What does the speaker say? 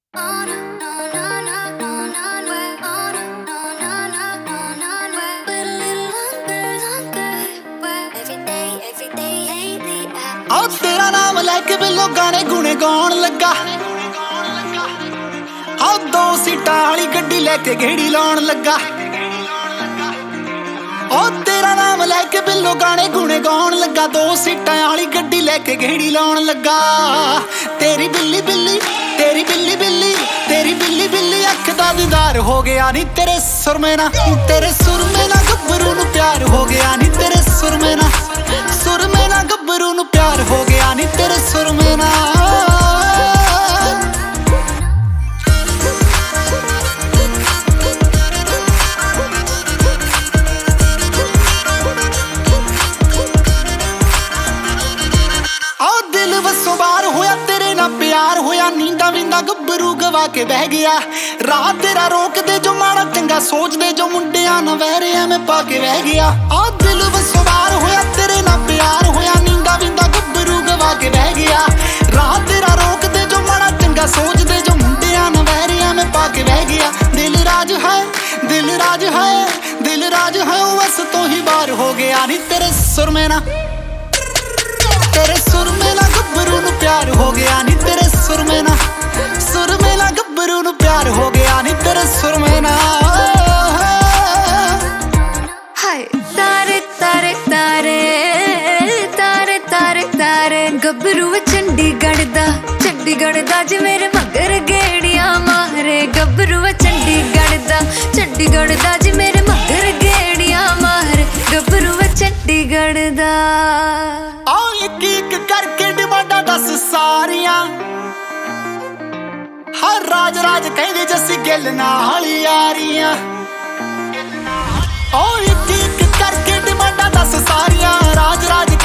आओ तेरा नाम लैके बिल्लो गाने गुने गाउण लगा। आओ दो सीटां वाली गड्डी लैके गेड़ी लाउण लगा। ओ तेरा नाम लैके बिल्लो गाने गुने गाउण लगा। दो सीटां वाली गड्डी लैके गेड़ी लाउण लगा। तेरी बिल्ली बिल्ली तेरी बिल्ली बिल्ली तेरी बिल्ली बिल्ली अख दा दीदार हो गया नी तेरे सुरमे ना। तेरे सुरमे ना गब्बरू नू प्यार हो गया नी तेरे सुरमे ना। सुरमे ना गब्बरू नू प्यार हो गया नी तेरे सुरमे ना। आओ दिल वसों बाहर होया तेरे ना प्यार होया। नींदा विंदा गब्बरू गवा के बह गया। राह तेरा रोक दे जो माड़ा चंगा सोच दे जो मुंडिया ना वहरे में पा के बह गया। आ दिल वसों बाहर होया तेरे ना प्यार होया। नींदा विंदा गब्बरू गवा के बह गया। राह तेरा रोक दे जो माड़ा चंगा सोच दे जो मुंडिया ना वहरे में पा के बह गया। दिल राज है दिल राज है दिल राज है बस तो ही बार हो गया नी तेरे सुर में ना। तेरे सुर में ना गब्बरू नू प्यार हो गया नी तेरे सुर में ना। सुर में ना गब्बरू नू प्यार हो गया नी तेरे सुर में ना। हाय तारे तारे तारे तारे तारे तारे गब्बरू चंडीगढ़ दा जे मेरे मगर गेड़ियां मारे। गब्बरू चंडीगढ़ दा जे मेरे मगर गेड़ियां मारे। गब्बरू चंडीगढ़ दा। आओ एक एक करके डिमांडा दस सारियां। हर राज राज कहदे जस्सी गिल नाल यारियां। ओ एक एक करके डिमांडा दस सारियां। राज राज